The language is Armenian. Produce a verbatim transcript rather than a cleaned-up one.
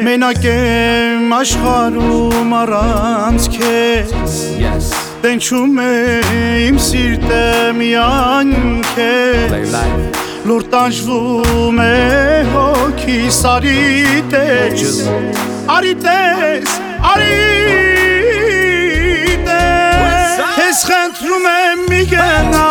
Մենակ եմ աշխարհում առանց քեզ Տենչում է իմ սիրտը միայն քեզ Լուր տանջվում է հոգիս արի տես Արի տես, արի տես Քեզ խնդրում եմ մի գնա